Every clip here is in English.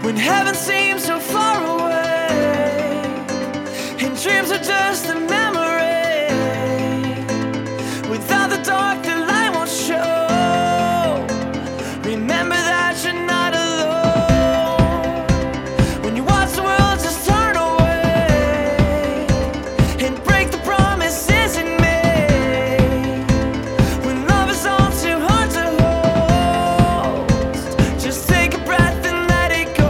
When heaven seems so far away, and dreams are just a memory. Without the dark, the light won't show. Remember that you're not alone. When you watch the world just turn away and break the promises it made. When love is all too hard to hold, just take a breath and let it go.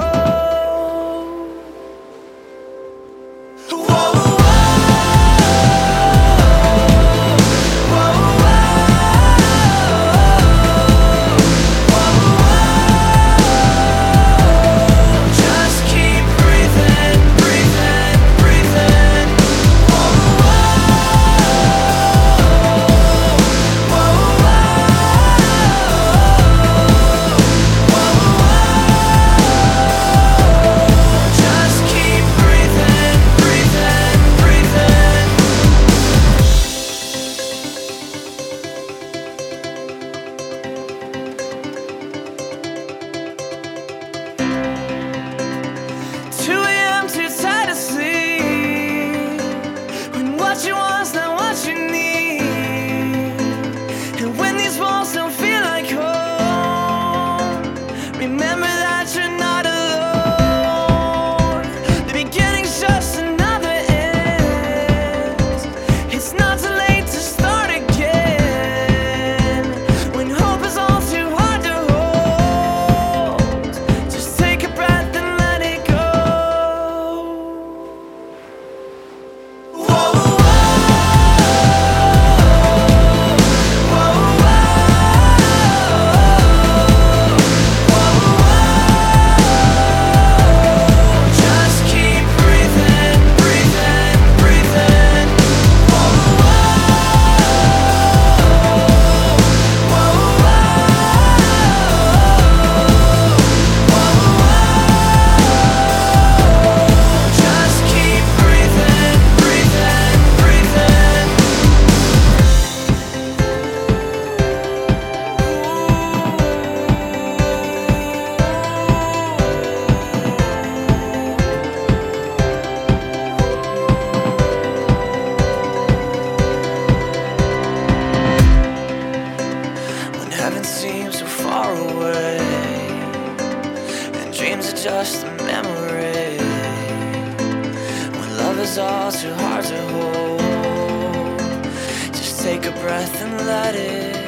What you want's not what you need. And when these walls don't feel like home, remember that you're not alone. The beginning's just another end. It's not too late to start again. When hope is all too hard to hold, just take a breath and let it go. Heaven seems so far away, and dreams are just a memory. When love is all too hard to hold, just take a breath and let it